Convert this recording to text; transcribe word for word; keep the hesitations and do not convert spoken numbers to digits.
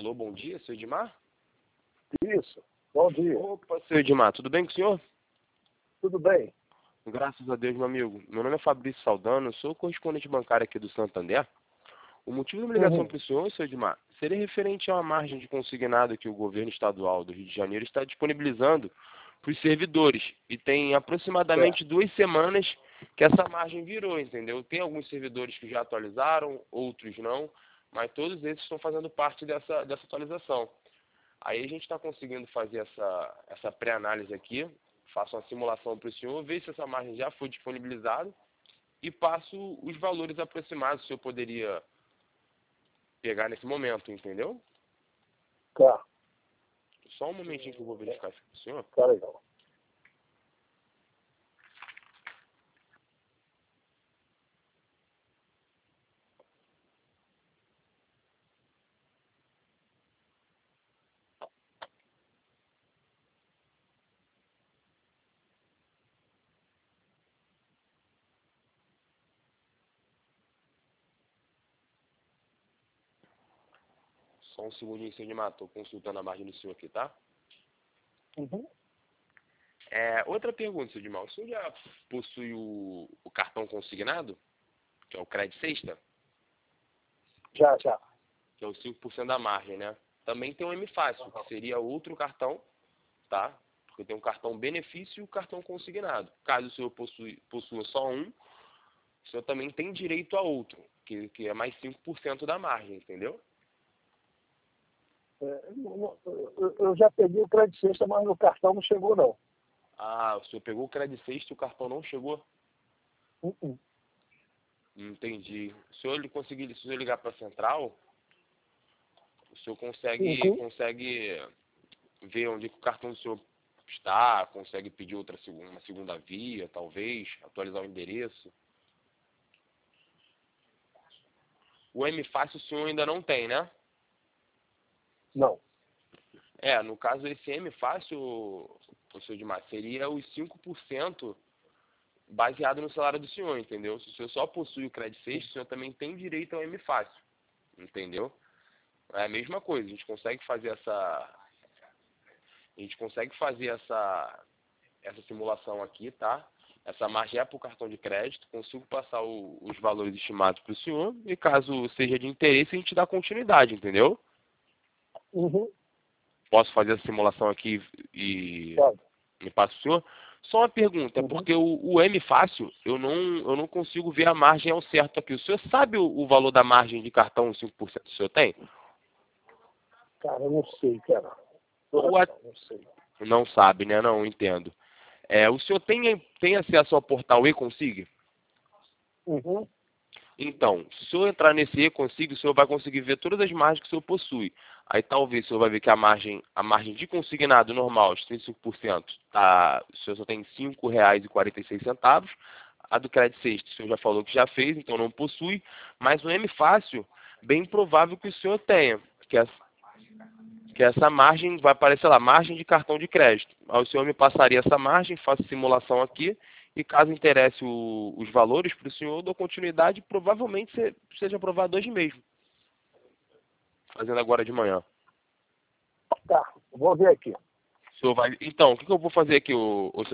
Alô, bom dia, seu Edmar? Isso, bom dia. Opa, seu Edmar, tudo bem com o senhor? Tudo bem? Graças a Deus, meu amigo. Meu nome é Fabrício Saldano, eu sou correspondente bancário aqui do Santander. O motivo da minha ligação Uhum. para o senhor, seu Edmar, seria referente a uma margem de consignado que o governo estadual do Rio de Janeiro está disponibilizando para os servidores. E tem aproximadamente Certo. duas semanas que essa margem virou, entendeu? Tem alguns servidores que já atualizaram, outros não, mas todos esses estão fazendo parte dessa, dessa atualização. Aí a gente está conseguindo fazer essa, essa pré-análise aqui, faço uma simulação para o senhor, ver se essa margem já foi disponibilizada e passo os valores aproximados, se eu poderia pegar nesse momento, entendeu? Tá, Só um momentinho que eu vou verificar isso com o senhor. tá legal. Só um segundinho, senhor Edmar, estou consultando a margem do senhor aqui, tá? Uhum. É, outra pergunta, senhor Edmar, o senhor já possui o, o cartão consignado, que é o Credit Sexta, Já, já. que é o cinco por cento da margem, né? Também tem o M Fácil, que seria outro cartão, tá? Porque tem um cartão benefício e o cartão consignado. Caso o senhor possui, possua só um, o senhor também tem direito a outro, que, que é mais cinco por cento da margem, entendeu? É, não- não- eu eu já peguei o crédito sexta, mas no cartão não chegou, não. Ah, o senhor pegou o Credit Sexta e o cartão não chegou? Uhum. Entendi. Se o senhor ele conseguir, se o senhor ligar para a central, o senhor consegue, Uhum. consegue ver onde que o cartão do senhor está, consegue pedir outra segunda, uma segunda via, talvez, atualizar o endereço. O M Fácil o senhor ainda não tem, né? Não. É, no caso esse M Fácil, o senhor Edmar, seria os cinco por cento baseado no salário do senhor, entendeu? Se o senhor só possui o Credit Sexta, o senhor também tem direito ao M Fácil, entendeu? É a mesma coisa, a gente consegue fazer essa a gente consegue fazer essa essa simulação aqui, tá? Essa margem é para o cartão de crédito, consigo passar o, os valores estimados para o senhor e caso seja de interesse a gente dá continuidade, entendeu? Uhum. Posso fazer essa simulação aqui e Pode. me passa o senhor? Só uma pergunta, é Uhum. porque o, o M Fácil, eu não, eu não consigo ver a margem ao certo aqui. O senhor sabe o, o valor da margem de cartão cinco por cento que o senhor tem? Cara, eu não sei, cara. Ou a- Coração, não sei. Não sabe, né? Não, entendo. É, o senhor tem, tem acesso ao portal e-consig? Uhum. Então, se o senhor entrar nesse e-consig, o senhor vai conseguir ver todas as margens que o senhor possui. Aí talvez o senhor vai ver que a margem, a margem de consignado normal, de trinta e cinco por cento, tá, o senhor só tem cinco reais e quarenta e seis centavos. A do Credit Sexta, o senhor já falou que já fez, então não possui. Mas no M Fácil, bem provável que o senhor tenha, que essa, que essa margem vai aparecer lá, margem de cartão de crédito. Aí o senhor me passaria essa margem, faço simulação aqui, e caso interesse o- os valores para o senhor, eu dou continuidade, provavelmente se- seja aprovado hoje mesmo, fazendo agora de manhã. Tá, vou ver aqui. O senhor vai... Então, o que, que eu vou fazer aqui, o,